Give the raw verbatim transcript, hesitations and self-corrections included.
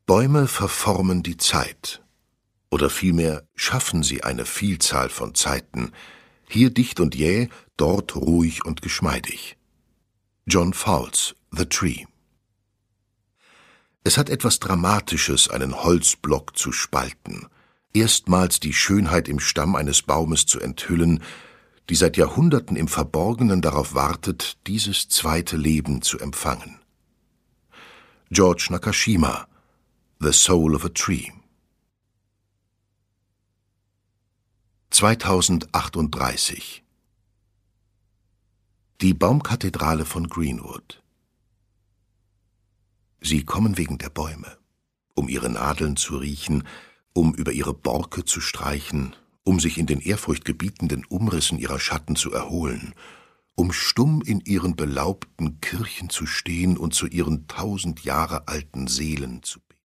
Bäume verformen die Zeit, oder vielmehr schaffen sie eine Vielzahl von Zeiten, hier dicht und jäh, dort ruhig und geschmeidig. John Fowles, The Tree. Es hat etwas Dramatisches, einen Holzblock zu spalten, erstmals die Schönheit im Stamm eines Baumes zu enthüllen, die seit Jahrhunderten im Verborgenen darauf wartet, dieses zweite Leben zu empfangen. George Nakashima, The Soul of a Tree. zweitausendachtunddreißig. Die Baumkathedrale von Greenwood. Sie kommen wegen der Bäume, um ihre Nadeln zu riechen, um über ihre Borke zu streichen, um sich in den ehrfurchtgebietenden Umrissen ihrer Schatten zu erholen, um stumm in ihren belaubten Kirchen zu stehen und zu ihren tausend Jahre alten Seelen zu